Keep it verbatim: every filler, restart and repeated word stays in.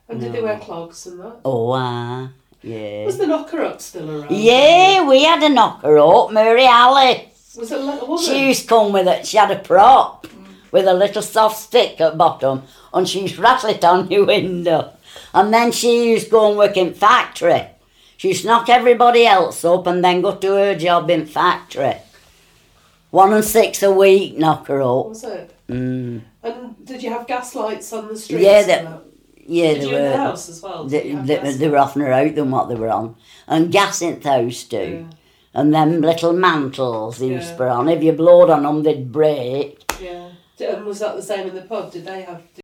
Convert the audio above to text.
And did no. they wear clogs and that? Oh, ah, yeah. Was the knocker-up still around? Yeah, we had a knocker-up, Mary Alice. Was it like a woman? She used to come with it. She had a prop mm. with a little soft stick at bottom, and she used to rattle it on your window. And then she used to go and work in factory. She used to knock everybody else up and then go to her job in factory. One and six a week, knock her up. Was it? Mm. And did you have gas lights on the streets? Yeah, they, yeah, did they you were. in the house as well? They, they, they were oftener out than what they were on. And gas in the house too. Yeah. And them little mantles they used yeah. to put on. If you blowed on them, they'd break. Yeah. And was that the same in the pub? Did they have...